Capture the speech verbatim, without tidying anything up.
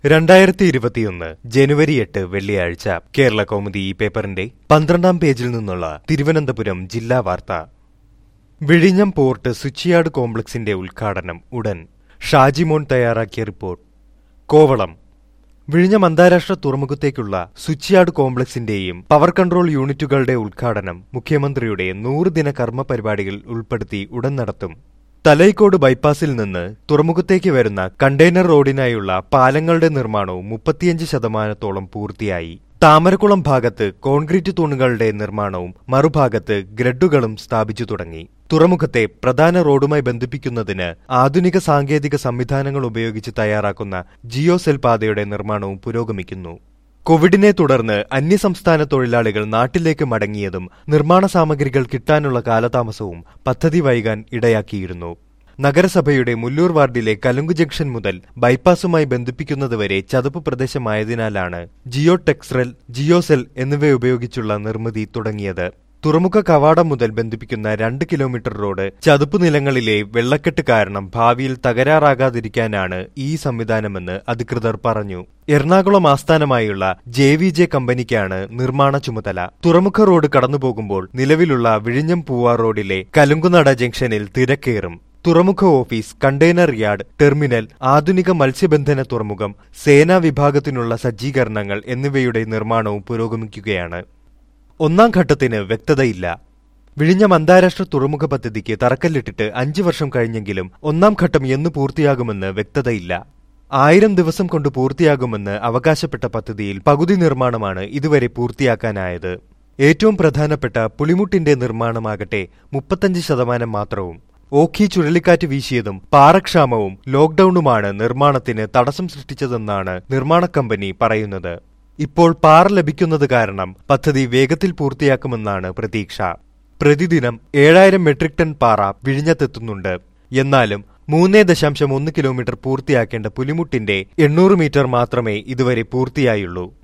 രണ്ടായിരത്തി ഇരുപത്തിയൊന്ന് ജനുവരി എട്ട് വെള്ളിയാഴ്ച കേരള കൗമുദി ഈ പേപ്പറിന്റെ പന്ത്രണ്ടാം പേജിൽ നിന്നുള്ള തിരുവനന്തപുരം ജില്ലാ വാർത്ത. വിഴിഞ്ഞം പോർട്ട് സ്വിച്ച്യാർഡ് കോംപ്ലക്സിന്റെ ഉദ്ഘാടനം ഉടൻ. ഷാജിമോൻ തയ്യാറാക്കിയ റിപ്പോർട്ട്. കോവളം. വിഴിഞ്ഞം അന്താരാഷ്ട്ര തുറമുഖത്തേക്കുള്ള സ്വിച്ച്യാർഡ് കോംപ്ലക്സിന്റെയും പവർ കൺട്രോൾ യൂണിറ്റുകളുടെ ഉദ്ഘാടനം മുഖ്യമന്ത്രിയുടെ നൂറ് ദിന കർമ്മ പരിപാടികൾ ഉൾപ്പെടുത്തി ഉടൻ നടത്തും. തലൈക്കോട് ബൈപ്പാസിൽ നിന്ന് തുറമുഖത്തേക്ക് വരുന്ന കണ്ടെയ്നർ റോഡിനായുള്ള പാലങ്ങളുടെ നിർമ്മാണവും മുപ്പത്തിയഞ്ച് ശതമാനത്തോളം പൂർത്തിയായി. താമരക്കുളം ഭാഗത്ത് കോൺക്രീറ്റ് തൂണുകളുടെ നിർമ്മാണവും മറുഭാഗത്ത് ഗ്രഡുകളും സ്ഥാപിച്ചു തുടങ്ങി. തുറമുഖത്തെ പ്രധാന റോഡുമായി ബന്ധിപ്പിക്കുന്നതിന് ആധുനിക സാങ്കേതിക സംവിധാനങ്ങൾ ഉപയോഗിച്ച് തയ്യാറാക്കുന്ന ജിയോ സെൽ പാതയുടെ നിർമ്മാണവും പുരോഗമിക്കുന്നു. കോവിഡിനെ തുടർന്ന് അന്യസംസ്ഥാന തൊഴിലാളികൾ നാട്ടിലേക്ക് മടങ്ങിയതും നിർമ്മാണ സാമഗ്രികൾ കിട്ടാനുള്ള കാലതാമസവും പദ്ധതി വൈകാൻ ഇടയാക്കിയിരുന്നു. നഗരസഭയുടെ മുല്ലൂർ വാർഡിലെ കലുങ്ക് ജംഗ്ഷൻ മുതൽ ബൈപ്പാസുമായി ബന്ധിപ്പിക്കുന്നതുവരെ ചതുപ്പ് പ്രദേശമായതിനാലാണ് ജിയോ ടെക്സ്റെൽ, ജിയോസെൽ എന്നിവയുപയോഗിച്ചുള്ള നിർമ്മിതി തുടങ്ങിയത്. തുറമുഖ കവാടം മുതൽ ബന്ധിപ്പിക്കുന്ന രണ്ട് കിലോമീറ്റർ റോഡ് ചതുപ്പ് നിലങ്ങളിലെ വെള്ളക്കെട്ട് കാരണം ഭാവിയിൽ തകരാറാകാതിരിക്കാനാണ് ഈ സംവിധാനമെന്ന് അധികൃതർ പറഞ്ഞു. എറണാകുളം ആസ്ഥാനമായുള്ള ജെ വി ജെ കമ്പനിക്കാണ് നിർമ്മാണ ചുമതല. തുറമുഖ റോഡ് കടന്നുപോകുമ്പോൾ നിലവിലുള്ള വിഴിഞ്ഞം പൂവാർ റോഡിലെ കലുങ്കുനട ജംഗ്ഷനിൽ തിരക്കേറും. തുറമുഖ ഓഫീസ്, കണ്ടെയ്നർ യാർഡ്, ടെർമിനൽ, ആധുനിക മത്സ്യബന്ധന തുറമുഖം, സേനാ വിഭാഗത്തിനുള്ള സജ്ജീകരണങ്ങൾ എന്നിവയുടെ നിർമ്മാണവും പുരോഗമിക്കുകയാണ്. ഒന്നാം ഘട്ടത്തിന് വ്യക്തതയില്ല. വിഴിഞ്ഞം അന്താരാഷ്ട്ര തുറമുഖ പദ്ധതിക്ക് തറക്കല്ലിട്ടിട്ട് അഞ്ചു വർഷം കഴിഞ്ഞെങ്കിലും ഒന്നാം ഘട്ടം എന്ന് പൂർത്തിയാകുമെന്ന് വ്യക്തതയില്ല. ആയിരം ദിവസം കൊണ്ട് പൂർത്തിയാകുമെന്ന് അവകാശപ്പെട്ട പദ്ധതിയിൽ പകുതി നിർമ്മാണമാണ് ഇതുവരെ പൂർത്തിയാക്കാനായത്. ഏറ്റവും പ്രധാനപ്പെട്ട പുളിമുട്ടിന്റെ നിർമ്മാണമാകട്ടെ മുപ്പത്തഞ്ച് ശതമാനം മാത്രവും. ഓഖി ചുഴലിക്കാറ്റ് വീശിയതും പാറക്ഷാമവും ലോക്ഡൌണുമാണ് നിർമ്മാണത്തിന് തടസ്സം സൃഷ്ടിച്ചതെന്നാണ് നിർമ്മാണ കമ്പനി പറയുന്നത്. ഇപ്പോൾ പാറ ലഭിക്കുന്നത് കാരണം പദ്ധതി വേഗത്തിൽ പൂർത്തിയാക്കുമെന്നാണ് പ്രതീക്ഷ. പ്രതിദിനം ഏഴായിരം മെട്രിക് ടൺ പാറ വിഴിഞ്ഞത്തെത്തുന്നുണ്ട്. എന്നാലും മൂന്ന് ദശാംശം ഒന്ന് കിലോമീറ്റർ പൂർത്തിയാക്കേണ്ട പുലിമുട്ടിന്റെ എണ്ണൂറ് മീറ്റർ മാത്രമേ ഇതുവരെ പൂർത്തിയായുള്ളൂ.